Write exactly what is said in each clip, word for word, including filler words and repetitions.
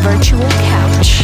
Virtual Couch.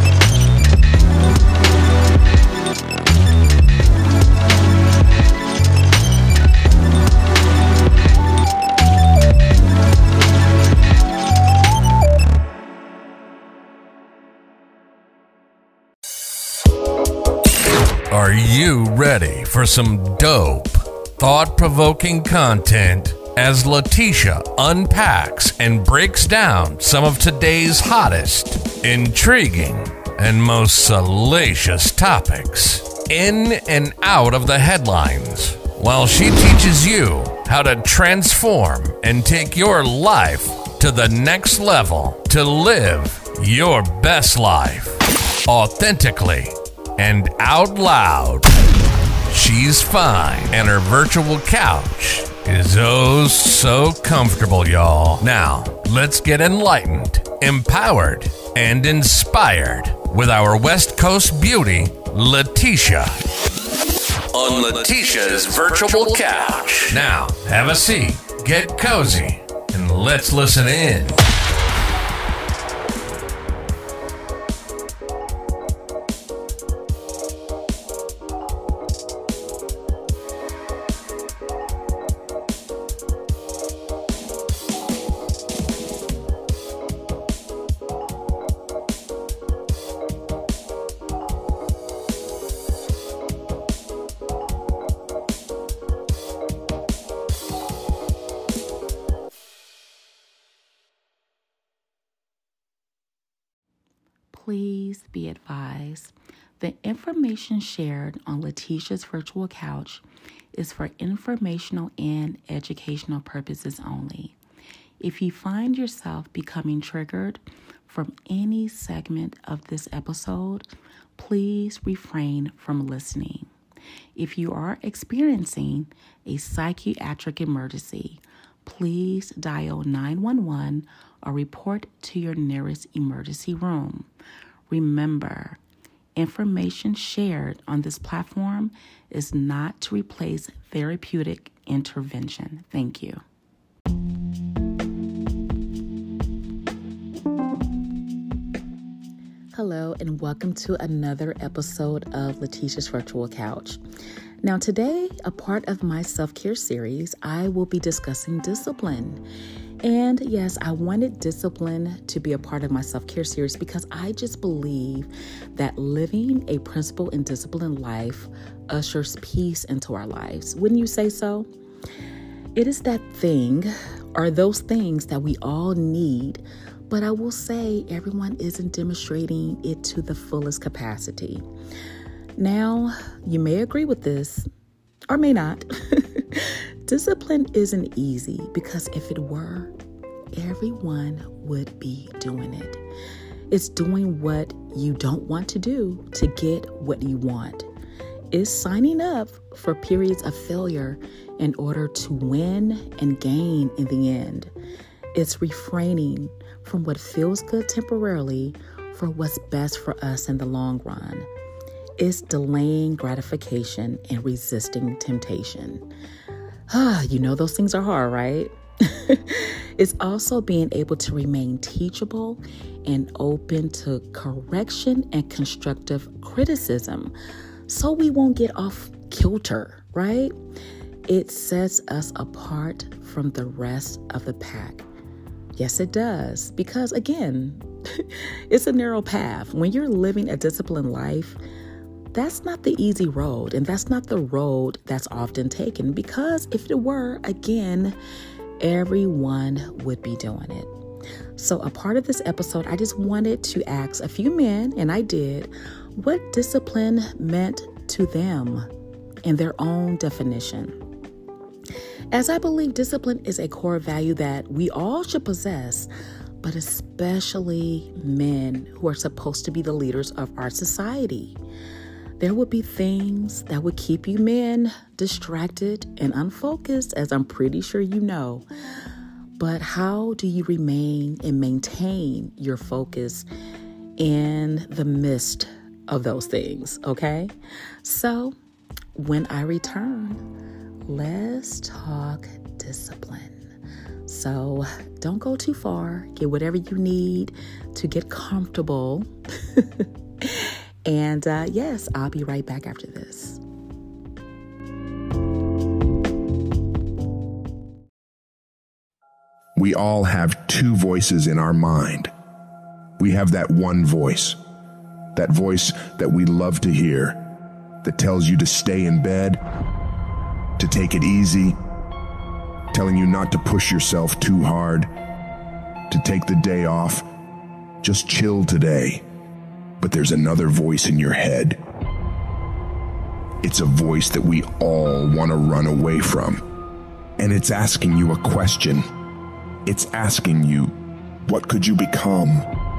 Are you ready for some dope, thought-provoking content as Letitia unpacks and breaks down some of today's hottest, intriguing, and most salacious topics in and out of the headlines, while she teaches you how to transform and take your life to the next level to live your best life authentically and out loud. She's fine, and her virtual couch is oh so comfortable, y'all. Now, let's get enlightened, empowered, and inspired with our West Coast beauty, Letitia, on Letitia's Virtual Couch. Now, have a seat, get cozy, and let's listen in. Please be advised, the information shared on Letitia's Virtual Couch is for informational and educational purposes only. If you find yourself becoming triggered from any segment of this episode, please refrain from listening. If you are experiencing a psychiatric emergency, please dial nine one one or report to your nearest emergency room. Remember, information shared on this platform is not to replace therapeutic intervention. Thank you. Hello, and welcome to another episode of Letitia's Virtual Couch. Now today, a part of my self-care series, I will be discussing discipline. And yes, I wanted discipline to be a part of my self-care series because I just believe that living a principled and disciplined life ushers peace into our lives. Wouldn't you say so? It is that thing, or those things that we all need, but I will say everyone isn't demonstrating it to the fullest capacity. Now, you may agree with this, or may not. Discipline isn't easy because if it were, everyone would be doing it. It's doing what you don't want to do to get what you want. It's signing up for periods of failure in order to win and gain in the end. It's refraining from what feels good temporarily for what's best for us in the long run. It's delaying gratification and resisting temptation. Ah, you know those things are hard, right? It's also being able to remain teachable and open to correction and constructive criticism so we won't get off kilter, right? It sets us apart from the rest of the pack. Yes, it does. Because again, it's a narrow path. When you're living a disciplined life, that's not the easy road, and that's not the road that's often taken, because if it were, again, everyone would be doing it. So a part of this episode, I just wanted to ask a few men, and I did, what discipline meant to them in their own definition. As I believe discipline is a core value that we all should possess, but especially men who are supposed to be the leaders of our society. There would be things that would keep you men distracted and unfocused, as I'm pretty sure you know. But how do you remain and maintain your focus in the midst of those things, okay? So when I return, let's talk discipline. So don't go too far. Get whatever you need to get comfortable. And uh, yes, I'll be right back after this. We all have two voices in our mind. We have that one voice, that voice that we love to hear, that tells you to stay in bed, to take it easy, telling you not to push yourself too hard, to take the day off, just chill today. But there's another voice in your head. It's a voice that we all want to run away from. And it's asking you a question. It's asking you, what could you become?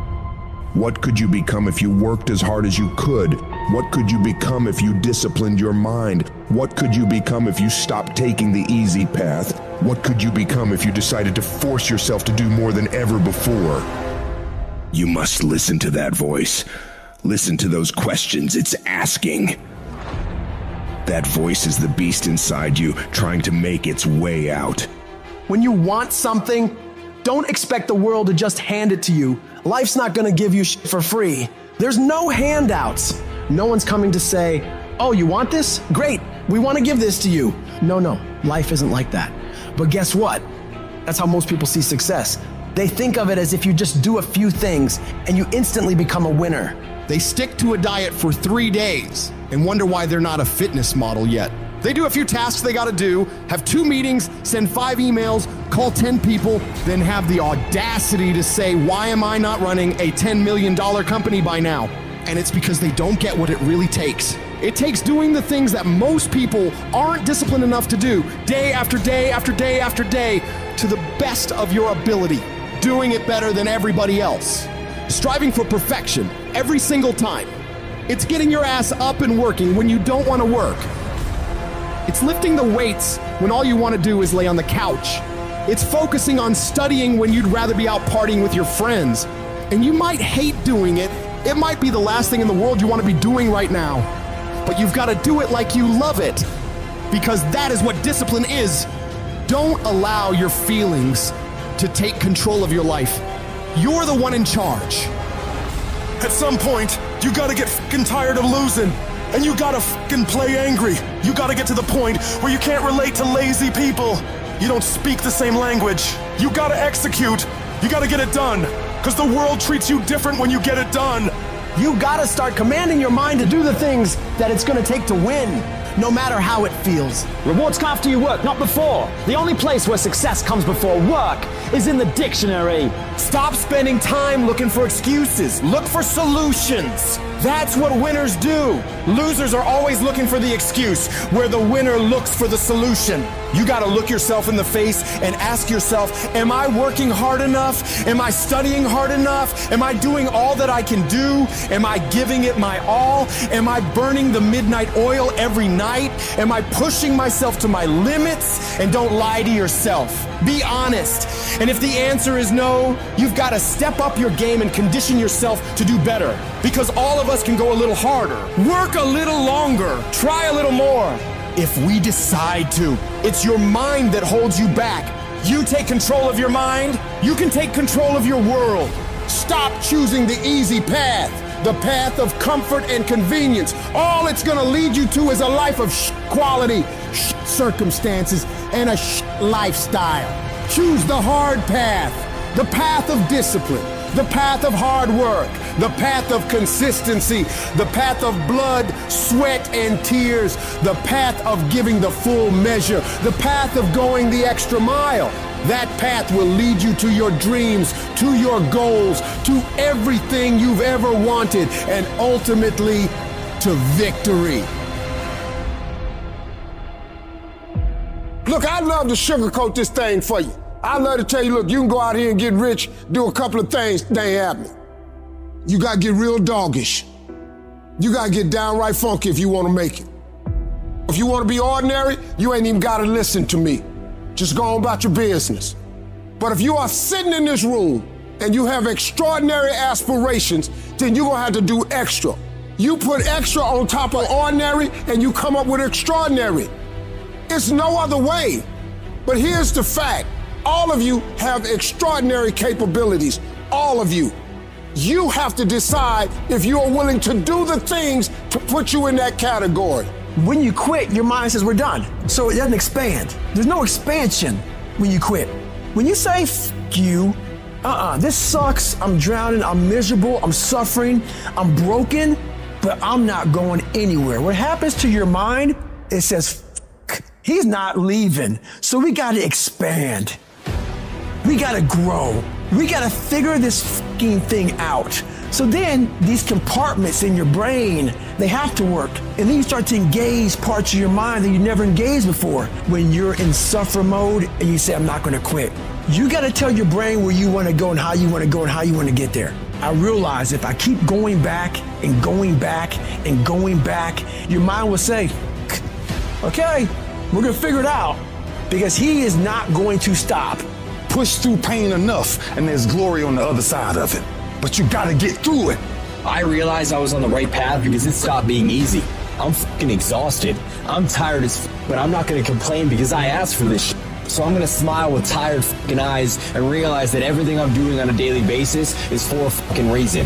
What could you become if you worked as hard as you could? What could you become if you disciplined your mind? What could you become if you stopped taking the easy path? What could you become if you decided to force yourself to do more than ever before? You must listen to that voice. Listen to those questions it's asking. That voice is the beast inside you, trying to make its way out. When you want something, don't expect the world to just hand it to you. Life's not gonna give you shit for free. There's no handouts. No one's coming to say, oh, you want this? Great, we wanna give this to you. No, no, life isn't like that. But guess what? That's how most people see success. They think of it as if you just do a few things and you instantly become a winner. They stick to a diet for three days and wonder why they're not a fitness model yet. They do a few tasks they gotta do, have two meetings, send five emails, call ten people, then have the audacity to say, why am I not running a ten million dollars company by now? And it's because they don't get what it really takes. It takes doing the things that most people aren't disciplined enough to do, day after day after day after day, to the best of your ability, doing it better than everybody else. Striving for perfection every single time. It's getting your ass up and working when you don't want to work. It's lifting the weights when all you want to do is lay on the couch. It's focusing on studying when you'd rather be out partying with your friends. And you might hate doing it. It might be the last thing in the world you want to be doing right now. But you've got to do it like you love it. Because that is what discipline is. Don't allow your feelings to take control of your life. You're the one in charge. At some point, you gotta get fucking tired of losing. And you gotta fucking play angry. You gotta get to the point where you can't relate to lazy people. You don't speak the same language. You gotta execute. You gotta get it done. Cause the world treats you different when you get it done. You gotta start commanding your mind to do the things that it's gonna take to win, no matter how it feels. Rewards come after you work, not before. The only place where success comes before work is in the dictionary. Stop spending time looking for excuses. Look for solutions. That's what winners do. Losers are always looking for the excuse, where the winner looks for the solution. You gotta look yourself in the face and ask yourself, am I working hard enough? Am I studying hard enough? Am I doing all that I can do? Am I giving it my all? Am I burning the midnight oil every night? Am I pushing myself to my limits? And don't lie to yourself. Be honest. And if the answer is no, you've got to step up your game and condition yourself to do better. Because all of us can go a little harder, work a little longer, try a little more. If we decide to, it's your mind that holds you back. You take control of your mind, you can take control of your world. Stop choosing the easy path, the path of comfort and convenience. All it's gonna lead you to is a life of sh- quality, sh- circumstances, and a sh- lifestyle. Choose the hard path, the path of discipline, the path of hard work, the path of consistency, the path of blood, sweat, and tears, the path of giving the full measure, the path of going the extra mile. That path will lead you to your dreams, to your goals, to everything you've ever wanted, and ultimately to victory. Look, I'd love to sugarcoat this thing for you. I'd love to tell you, look, you can go out here and get rich, do a couple of things, they ain't happening. You gotta get real doggish. You gotta get downright funky if you wanna make it. If you wanna be ordinary, you ain't even gotta listen to me. Just go on about your business. But if you are sitting in this room and you have extraordinary aspirations, then you're gonna have to do extra. You put extra on top of ordinary and you come up with extraordinary. It's no other way. But here's the fact. All of you have extraordinary capabilities. All of you. You have to decide if you are willing to do the things to put you in that category. When you quit, your mind says we're done. So it doesn't expand. There's no expansion when you quit. When you say, F you, uh-uh, this sucks, I'm drowning, I'm miserable, I'm suffering, I'm broken, but I'm not going anywhere. What happens to your mind, it says, F he's not leaving. So we gotta expand. We gotta grow. We gotta figure this fucking thing out. So then these compartments in your brain, they have to work. And then you start to engage parts of your mind that you never engaged before. When you're in suffer mode and you say, I'm not gonna quit. You gotta tell your brain where you wanna go and how you wanna go and how you wanna get there. I realize if I keep going back and going back and going back, your mind will say, okay, we're gonna figure it out, because he is not going to stop. Push through pain enough, and there's glory on the other side of it. But you gotta get through it. I realized I was on the right path because it stopped being easy. I'm fucking exhausted. I'm tired as f, but I'm not gonna complain because I asked for this shit. So I'm gonna smile with tired fucking eyes and realize that everything I'm doing on a daily basis is for a fucking reason.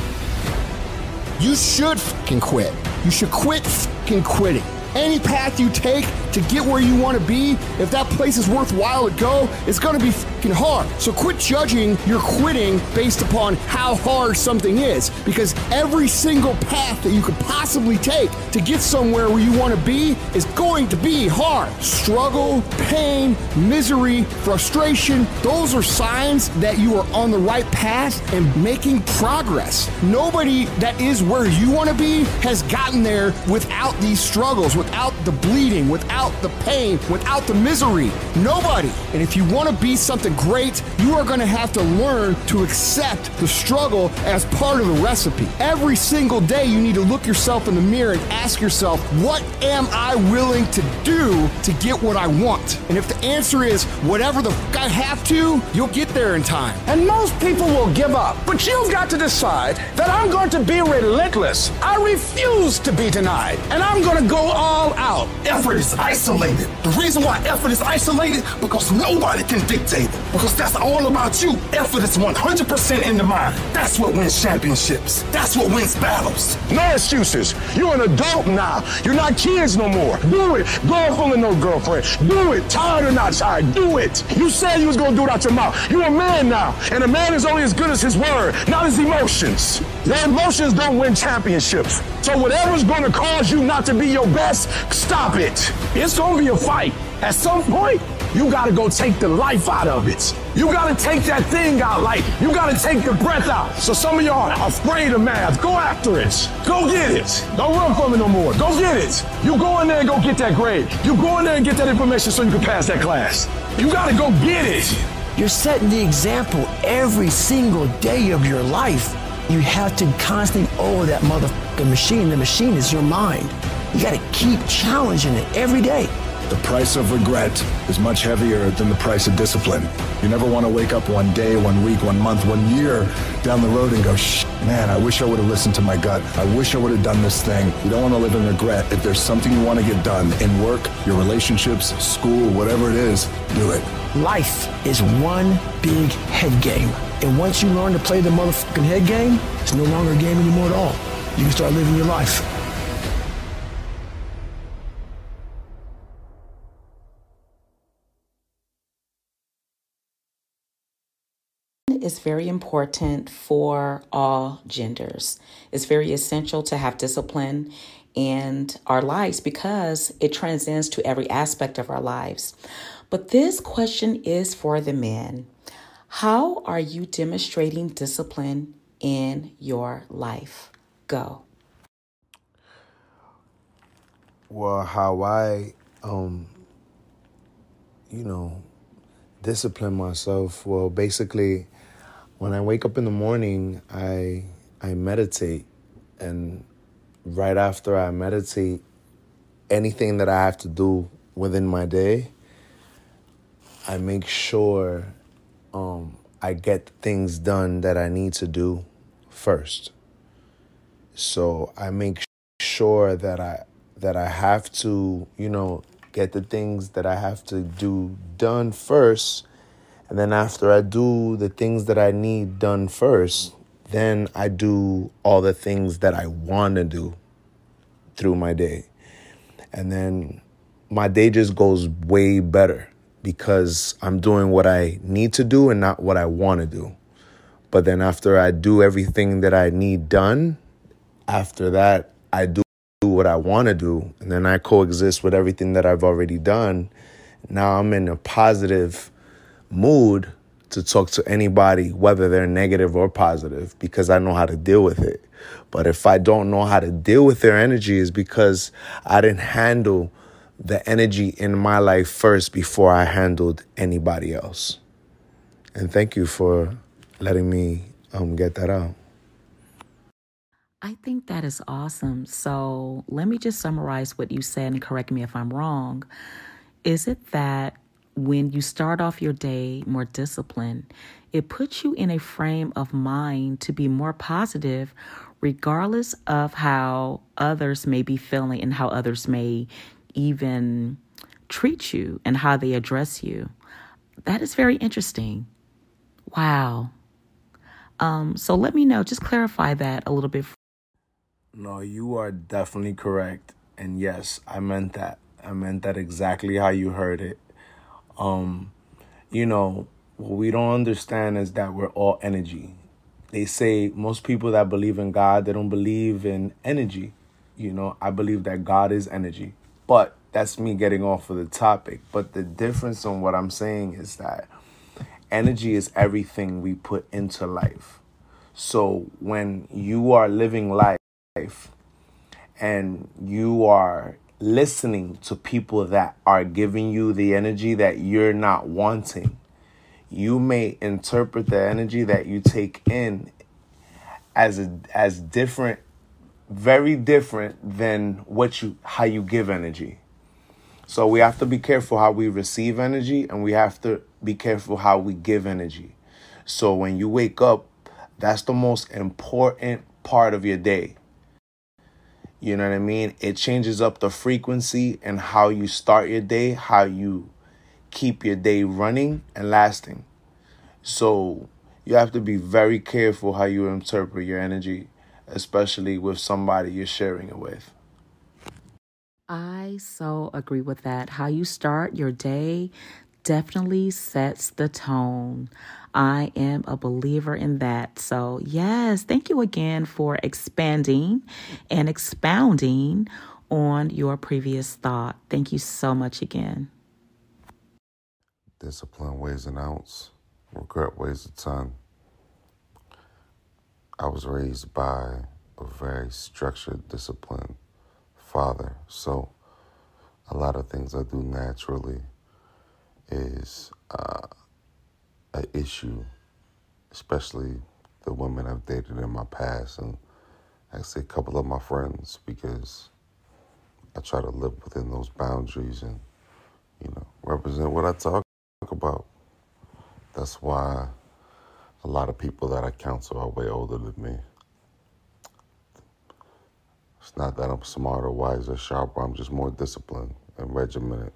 You should fucking quit. You should quit fucking quitting. Any path you take to get where you want to be, if that place is worthwhile to go, it's going to be fucking hard. So quit judging your quitting based upon how hard something is, because every single path that you could possibly take to get somewhere where you want to be is going to be hard. Struggle, pain, misery, frustration, those are signs that you are on the right path and making progress. Nobody that is where you want to be has gotten there without these struggles, without the bleeding, without the pain, without the misery. Nobody. And if you want to be something great, you are going to have to learn to accept the struggle as part of the recipe. Every single day you need to look yourself in the mirror and ask yourself, what am I willing to do to get what I want? And if the answer is whatever the fuck I have to, you'll get there in time. And most people will give up, but you've got to decide that I'm going to be relentless. I refuse to be denied, and I'm going to go all out. Effort is isolated. The reason why effort is isolated, because nobody can dictate it. Because that's all about you. Effort is one hundred percent in the mind. That's what wins championships. That's what wins battles. No excuses. You're an adult now. You're not kids no more. Do it. Go full of no girlfriend. Do it. Tired or not tired. Do it. You said you was going to do it out your mouth. You're a man now. And a man is only as good as his word, not his emotions. Your emotions don't win championships. So whatever's going to cause you not to be your best, stop it. It's going to be a fight. At some point, you got to go take the life out of it. You got to take that thing out, like you got to take the breath out. So some of y'all are afraid of math. Go after it. Go get it. Don't run from it no more. Go get it. You go in there and go get that grade. You go in there and get that information so you can pass that class. You got to go get it. You're setting the example every single day of your life. You have to constantly owe that motherfucking machine. The machine is your mind. You got to keep challenging it every day. The price of regret is much heavier than the price of discipline. You never want to wake up one day, one week, one month, one year down the road and go, shh, man, I wish I would have listened to my gut. I wish I would have done this thing. You don't want to live in regret. If there's something you want to get done in work, your relationships, school, whatever it is, do it. Life is one big head game. And once you learn to play the motherfucking head game, it's no longer a game anymore at all. You can start living your life. Is very important for all genders. It's very essential to have discipline in our lives because it transcends to every aspect of our lives. But this question is for the men. How are you demonstrating discipline in your life? Go. Well, how I, um, you know, discipline myself. Well, basically, when I wake up in the morning, I I meditate, and right after I meditate, anything that I have to do within my day, I make sure um, I get things done that I need to do first. So I make sure that I that I have to, you know, get the things that I have to do done first. And then after I do the things that I need done first, then I do all the things that I want to do through my day. And then my day just goes way better because I'm doing what I need to do and not what I want to do. But then after I do everything that I need done, after that, I do what I want to do. And then I coexist with everything that I've already done. Now I'm in a positive mood to talk to anybody, whether they're negative or positive, because I know how to deal with it. But if I don't know how to deal with their energy, is because I didn't handle the energy in my life first before I handled anybody else. And thank you for letting me um, get that out. I think that is awesome. So let me just summarize what you said and correct me if I'm wrong. Is it that when you start off your day more disciplined, it puts you in a frame of mind to be more positive, regardless of how others may be feeling and how others may even treat you and how they address you? That is very interesting. Wow. Um, so let me know, just clarify that a little bit. No, you are definitely correct. And yes, I meant that. I meant that exactly how you heard it. Um, you know, what we don't understand is that we're all energy. They say most people that believe in God, they don't believe in energy. You know, I believe that God is energy. But that's me getting off of the topic. But the difference on what I'm saying is that energy is everything we put into life. So when you are living life and you are listening to people that are giving you the energy that you're not wanting, you may interpret the energy that you take in as a, as different, very different than what you how you give energy. So we have to be careful how we receive energy, and we have to be careful how we give energy. So when you wake up, that's the most important part of your day. You know what I mean? It changes up the frequency and how you start your day, how you keep your day running and lasting. So you have to be very careful how you interpret your energy, especially with somebody you're sharing it with. I so agree with that. How you start your day definitely sets the tone. I am a believer in that. So yes, thank you again for expanding and expounding on your previous thought. Thank you so much again. Discipline weighs an ounce, regret weighs a ton. I was raised by a very structured, disciplined father. So a lot of things I do naturally is uh, an issue, especially the women I've dated in my past, and actually a couple of my friends, because I try to live within those boundaries and, you know, represent what I talk about. That's why a lot of people that I counsel are way older than me. It's not that I'm smarter, wiser, sharper. I'm just more disciplined and regimented.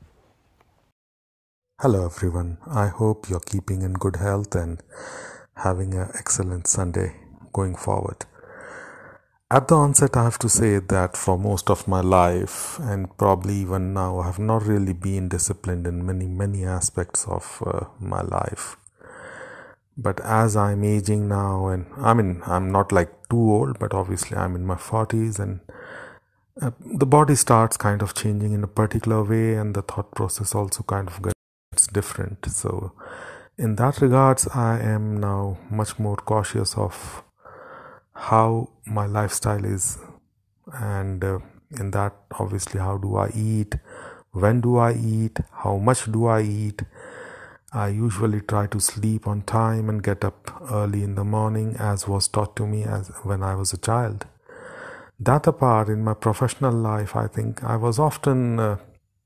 Hello everyone. I hope you're keeping in good health and having an excellent Sunday going forward. At the onset, I have to say that for most of my life, and probably even now, I have not really been disciplined in many, many aspects of uh, my life. But as I'm aging now, and I mean, I'm not like too old, but obviously I'm in my forties, and uh, the body starts kind of changing in a particular way, and the thought process also kind of gets different. So in that regards, I am now much more cautious of how my lifestyle is, and uh, in that, obviously, how do I eat, when do I eat, how much do I eat. I usually try to sleep on time and get up early in the morning, as was taught to me as when I was a child. That apart, in my professional life, I think I was often uh,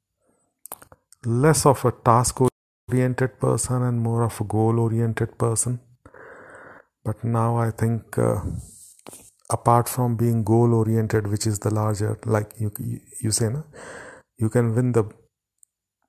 less of a task-oriented person and more of a goal-oriented person. But now I think uh, apart from being goal-oriented, which is the larger, like you you say, no? You can win the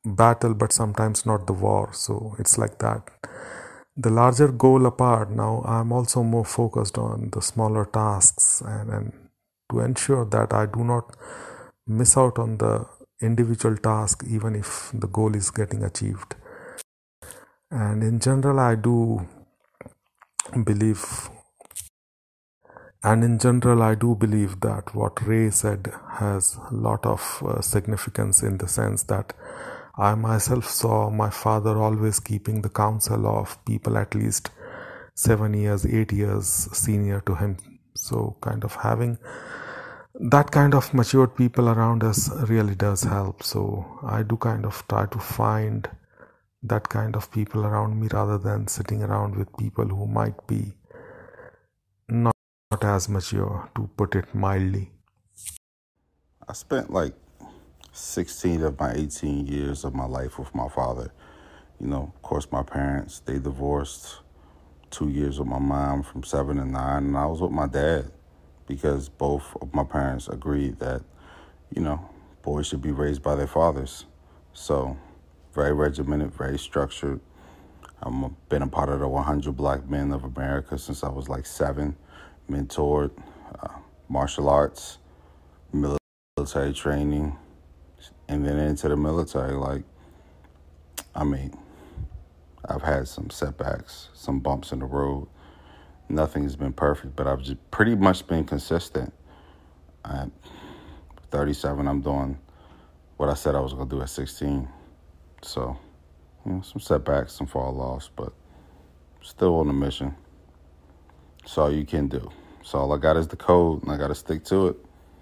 battle, but sometimes not the war. So it's like that. The larger goal apart, now I'm also more focused on the smaller tasks and, and to ensure that I do not miss out on the individual task even if the goal is getting achieved. And in general, I do believe and in general I do believe that what Ray said has a lot of uh, significance, in the sense that I myself saw my father always keeping the counsel of people at least seven years, eight years senior to him. So kind of having that kind of matured people around us really does help. So I do kind of try to find that kind of people around me rather than sitting around with people who might be not, not as mature, to put it mildly. I spent like sixteen of my eighteen years of my life with my father. You know, of course, my parents, they divorced. Two years with my mom from seven to nine, and I was with my dad because both of my parents agreed that, you know, boys should be raised by their fathers. So, very regimented, very structured. I've been a part of the one hundred Black Men of America since I was like seven, mentored, uh, martial arts, military training, and then into the military. Like, I mean, I've had some setbacks, some bumps in the road. Nothing has been perfect, but I've just pretty much been consistent. At thirty-seven, I'm doing what I said I was going to do at sixteen. So, you know, some setbacks, some fall offs, but still on a mission. That's all you can do. So all I got is the code, and I got to stick to it.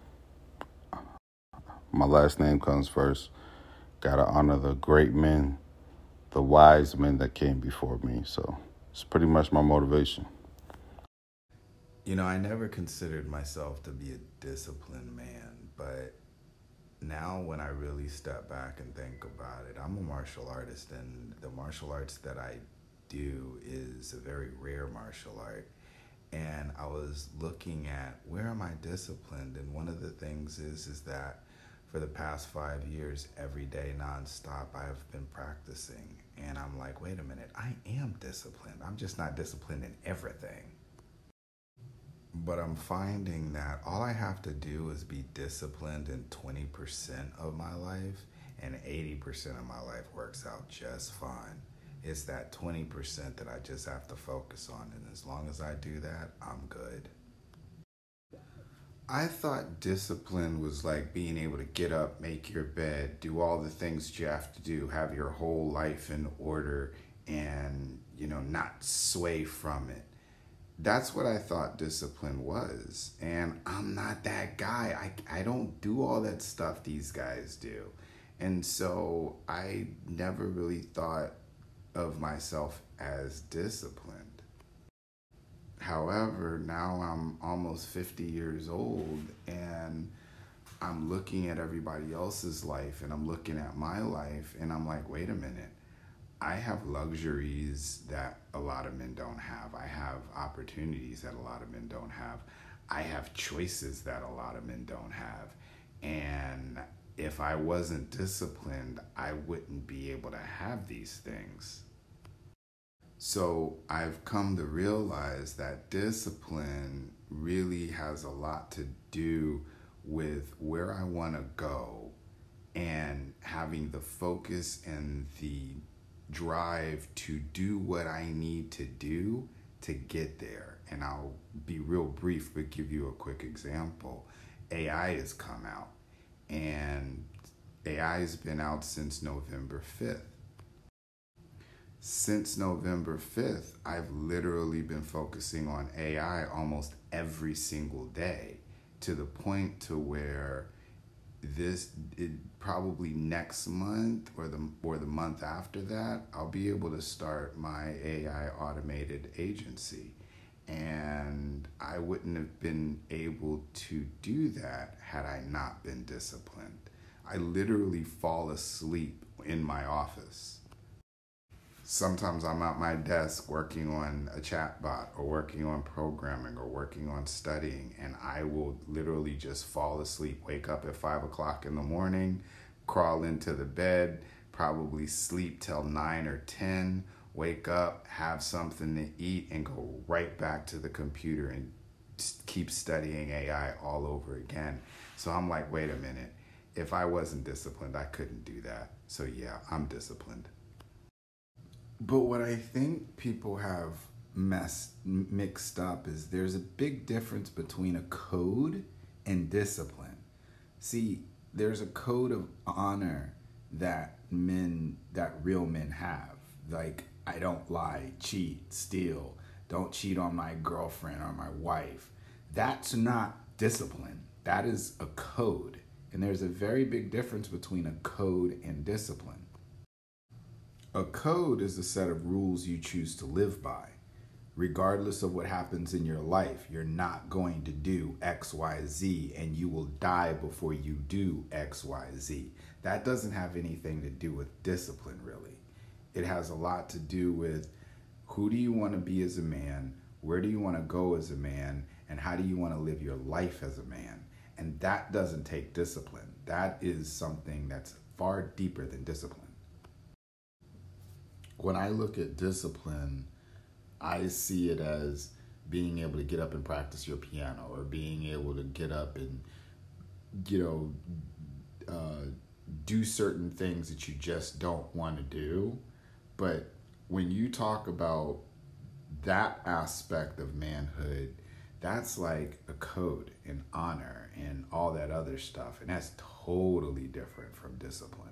My last name comes first. Got to honor the great men, the wise men that came before me. So it's pretty much my motivation. You know, I never considered myself to be a disciplined man, but now when I really step back and think about it, I'm a martial artist, and the martial arts that I do is a very rare martial art. And I was looking at where am I disciplined, and one of the things is is that for the past five years, every day, nonstop, I have been practicing. And I'm like, wait a minute, I am disciplined. I'm just not disciplined in everything. But I'm finding that all I have to do is be disciplined in twenty percent of my life, and eighty percent of my life works out just fine. It's that twenty percent that I just have to focus on, and as long as I do that, I'm good. I thought discipline was like being able to get up, make your bed, do all the things you have to do, have your whole life in order, and, you know, not sway from it. That's what I thought discipline was. And I'm not that guy. I, I don't do all that stuff these guys do. And so I never really thought of myself as disciplined. However, now I'm almost fifty years old, and I'm looking at everybody else's life, and I'm looking at my life, and I'm like, wait a minute. I have luxuries that a lot of men don't have. I have opportunities that a lot of men don't have. I have choices that a lot of men don't have. And if I wasn't disciplined, I wouldn't be able to have these things. So I've come to realize that discipline really has a lot to do with where I want to go, and having the focus and the drive to do what I need to do to get there. And I'll be real brief, but give you a quick example. A I has come out, and A I has been out since November fifth. Since November fifth, I've literally been focusing on A I almost every single day, to the point to where this it, probably next month or the or the month after that, I'll be able to start my A I automated agency. And I wouldn't have been able to do that had I not been disciplined. I literally fall asleep in my office. Sometimes I'm at my desk working on a chatbot or working on programming or working on studying, and I will literally just fall asleep, wake up at five o'clock in the morning, crawl into the bed, probably sleep till nine or ten, wake up, have something to eat, and go right back to the computer and keep studying A I all over again. So I'm like, wait a minute. If I wasn't disciplined, I couldn't do that. So yeah, I'm disciplined. But what I think people have messed mixed up is there's a big difference between a code and discipline. See, there's a code of honor that men, that real men have. Like, I don't lie, cheat, steal, don't cheat on my girlfriend or my wife. That's not discipline. That is a code. And there's a very big difference between a code and discipline. A code is a set of rules you choose to live by. Regardless of what happens in your life, you're not going to do X, Y, Z, and you will die before you do X, Y, Z. That doesn't have anything to do with discipline, really. It has a lot to do with who do you want to be as a man, where do you want to go as a man, and how do you want to live your life as a man. And that doesn't take discipline. That is something that's far deeper than discipline. When I look at discipline, I see it as being able to get up and practice your piano, or being able to get up and, you know, uh, do certain things that you just don't want to do. But when you talk about that aspect of manhood, that's like a code and honor and all that other stuff. And that's totally different from discipline.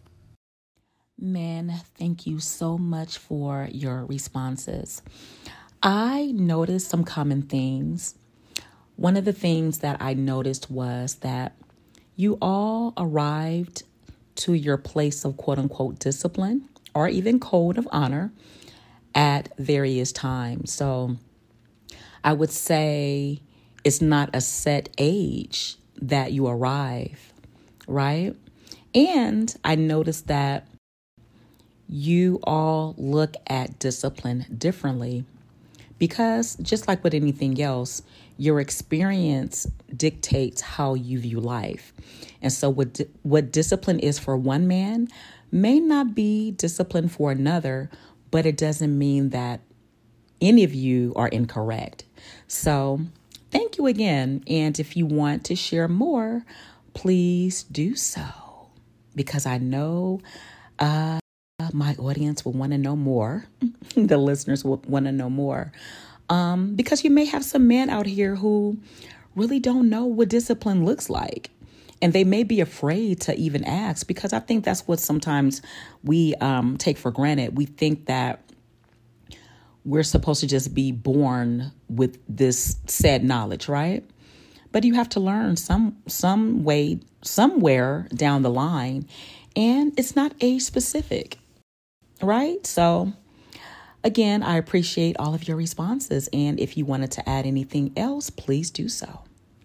Men, thank you so much for your responses. I noticed some common themes. One of the things that I noticed was that you all arrived to your place of quote unquote discipline or even code of honor at various times. So I would say it's not a set age that you arrive, right? And I noticed that you all look at discipline differently because just like with anything else, your experience dictates how you view life. And so what, di- what discipline is for one man may not be discipline for another, but it doesn't mean that any of you are incorrect. So thank you again. And if you want to share more, please do so, because I know uh, my audience will want to know more. The listeners will want to know more. Um, because you may have some men out here who really don't know what discipline looks like. And they may be afraid to even ask, because I think that's what sometimes we um, take for granted. We think that we're supposed to just be born with this said knowledge, right? But you have to learn some some way, somewhere down the line. And it's not age specific, right? So again, I appreciate all of your responses. And if you wanted to add anything else, please do so.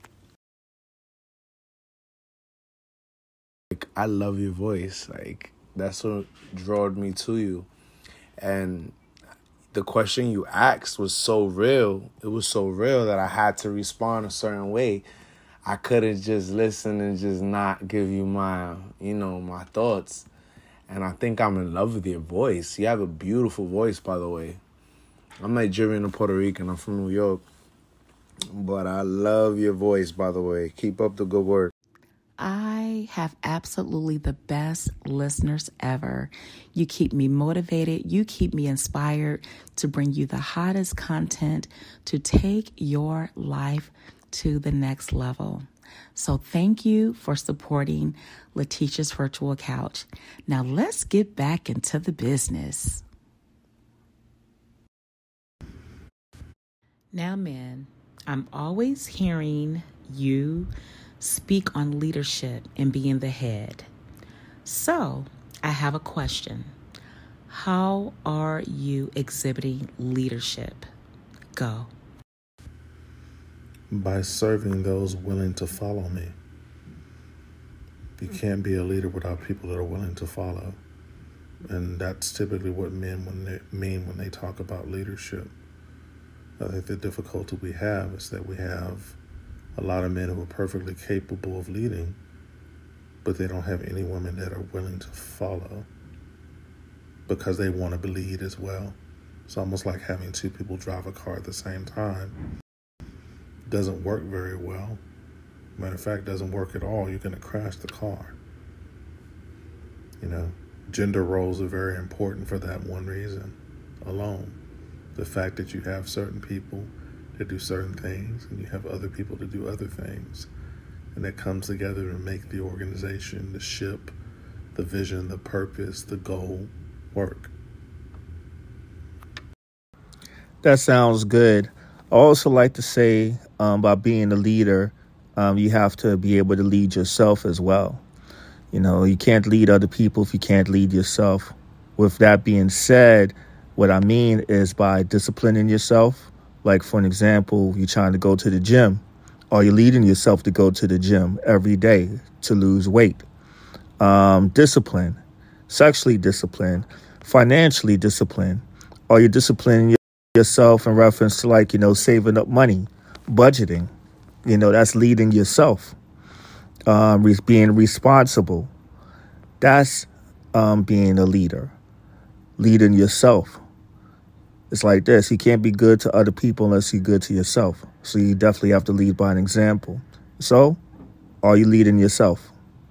I love your voice. Like, that's what drew me to you. And the question you asked was so real. It was so real that I had to respond a certain way. I couldn't just listen and just not give you my, you know, my thoughts. And I think I'm in love with your voice. You have a beautiful voice, by the way. I'm Nigerian and Puerto Rican. I'm from New York. But I love your voice, by the way. Keep up the good work. I have absolutely the best listeners ever. You keep me motivated. You keep me inspired to bring you the hottest content to take your life to the next level. So thank you for supporting Letitia's Virtual Couch. Now let's get back into the business. Now, men, I'm always hearing you speak on leadership and being the head. So I have a question. How are you exhibiting leadership? Go. By serving those willing to follow me. You can't be a leader without people that are willing to follow. And that's typically what men when they mean when they talk about leadership. I think the difficulty we have is that we have a lot of men who are perfectly capable of leading, but they don't have any women that are willing to follow. because they want to lead as well. It's almost like having two people drive a car at the same time. It doesn't work very well. Matter of fact, doesn't work at all. You're going to crash the car. You know, gender roles are very important for that one reason alone. The fact that you have certain people that do certain things and you have other people to do other things. And that comes together to make the organization, the ship, the vision, the purpose, the goal work. That sounds good. I also like to say um, by being a leader, um, you have to be able to lead yourself as well. You know, you can't lead other people if you can't lead yourself. With that being said, what I mean is by disciplining yourself. Like, for an example, you're trying to go to the gym. Are you leading yourself to go to the gym every day to lose weight? Um, discipline, sexually disciplined, financially disciplined. Are you disciplining yourself in reference to, like, you know, saving up money, budgeting? You know, that's leading yourself. Um, re- being responsible. That's um, being a leader. Leading yourself. It's like this. You can't be good to other people unless you're good to yourself. So you definitely have to lead by an example. So, are you leading yourself?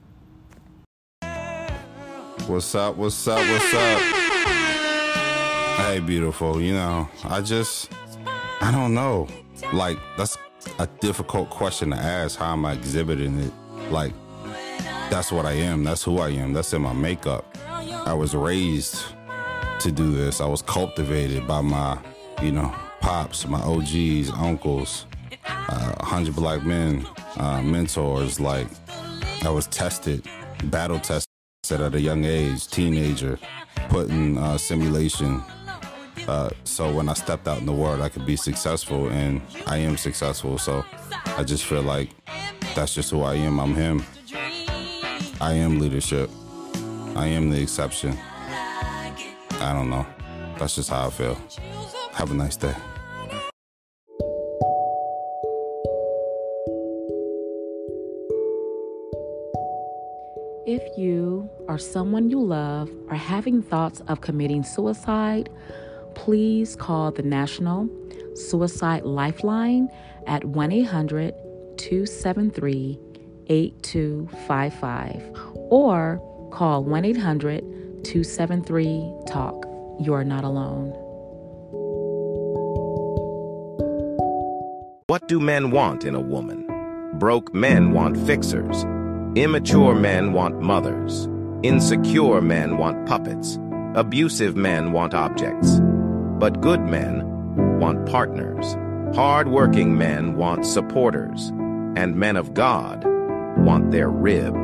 What's up, what's up, what's up? Hey, beautiful, you know, I just, I don't know. Like, that's a difficult question to ask. How am I exhibiting it? Like, that's what I am. That's who I am. That's in my makeup. I was raised to do this. I was cultivated by my, you know, pops, my O Gs, uncles, uh, one hundred Black Men, uh, mentors. Like, I was tested, battle tested at a young age, teenager, put in uh, simulation. Uh, so when I stepped out in the world, I could be successful, and I am successful. So I just feel like that's just who I am. I'm him. I am leadership. I am the exception. I don't know. That's just how I feel. Have a nice day. If you or someone you love are having thoughts of committing suicide, please call the National Suicide Lifeline at one eight hundred two seven three eight two five five or call one eight hundred two seven three talk. You are not alone. What do men want in a woman? Broke men want fixers. Immature men want mothers. Insecure men want puppets. Abusive men want objects. But good men want partners. Hard-working men want supporters. And men of God want their rib.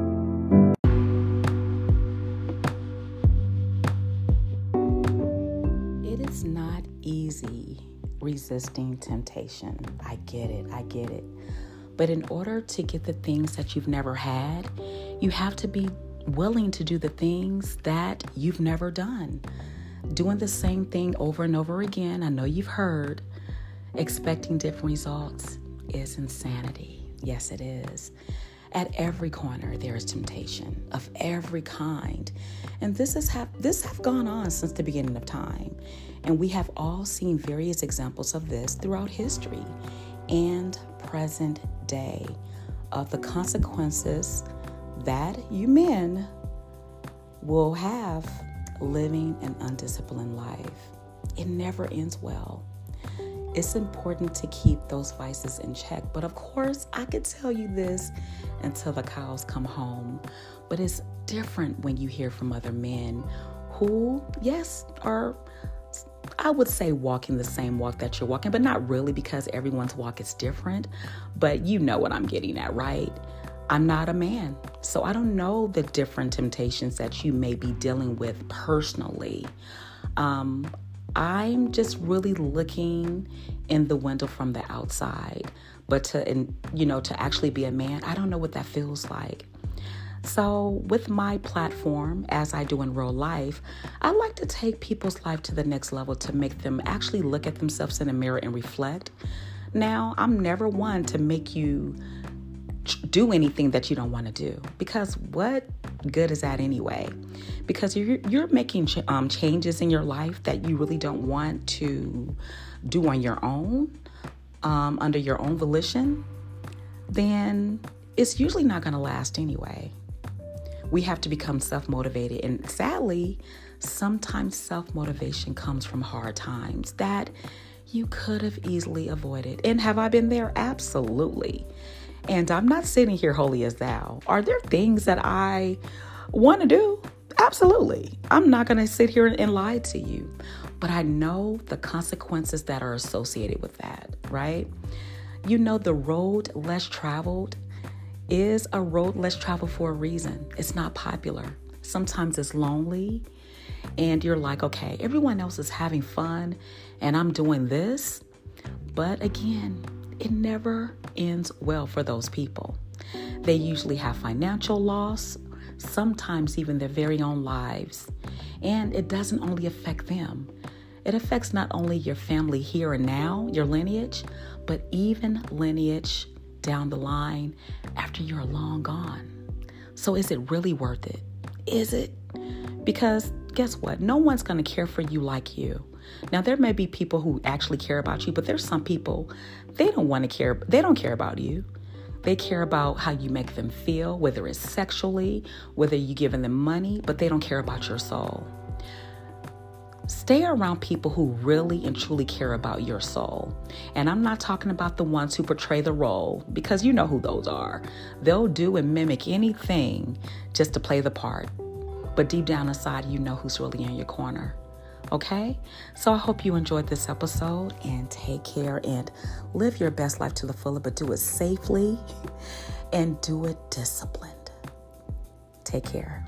It is not easy resisting temptation. I get it. I get it. But in order to get the things that you've never had, you have to be willing to do the things that you've never done. Doing the same thing over and over again, I know you've heard, expecting different results is insanity. Yes, it is. At every corner, there is temptation of every kind. And this has have, this have gone on since the beginning of time. And we have all seen various examples of this throughout history and present day of the consequences that you men will have living an undisciplined life. It never ends well. It's important to keep those vices in check. But of course, I could tell you this until the cows come home. But it's different when you hear from other men who, yes, are, I would say, walking the same walk that you're walking, but not really, because everyone's walk is different. But you know what I'm getting at, right? I'm not a man, so I don't know the different temptations that you may be dealing with personally. Um, I'm just really looking in the window from the outside, but to, and, you know, to actually be a man, I don't know what that feels like. So with my platform, as I do in real life, I like to take people's life to the next level to make them actually look at themselves in the mirror and reflect. Now, I'm never one to make you do anything that you don't want to do, because what good is that anyway? Because you're, you're making ch- um, changes in your life that you really don't want to do on your own, um, under your own volition, then it's usually not going to last anyway. We have to become self-motivated. And sadly, sometimes self-motivation comes from hard times that you could have easily avoided. And have I been there? Absolutely. And I'm not sitting here holy as thou. Are there things that I want to do? Absolutely. I'm not going to sit here and lie to you. But I know the consequences that are associated with that, right? You know, the road less traveled is a road less traveled for a reason. It's not popular. Sometimes it's lonely. And you're like, okay, everyone else is having fun and I'm doing this. But again, it never ends well for those people. They usually have financial loss, sometimes even their very own lives. And it doesn't only affect them. It affects not only your family here and now, your lineage, but even lineage down the line after you're long gone. So is it really worth it? Is it? Because guess what? No one's going to care for you like you. Now, there may be people who actually care about you, but there's some people, they don't want to care. They don't care about you. They care about how you make them feel, whether it's sexually, whether you're giving them money, but they don't care about your soul. Stay around people who really and truly care about your soul. And I'm not talking about the ones who portray the role, because you know who those are. They'll do and mimic anything just to play the part. But deep down inside, you know who's really in your corner. Okay? So I hope you enjoyed this episode, and take care and live your best life to the fullest, but do it safely and do it disciplined. Take care.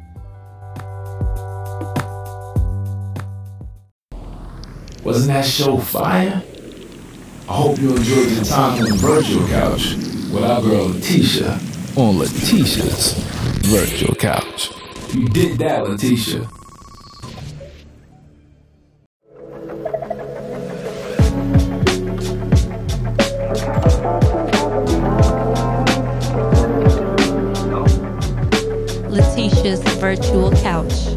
Wasn't that show fire? I hope you enjoyed your time on the virtual couch with our girl Letitia on Letitia's Virtual Couch. You did that, Letitia. Letitia's Virtual Couch.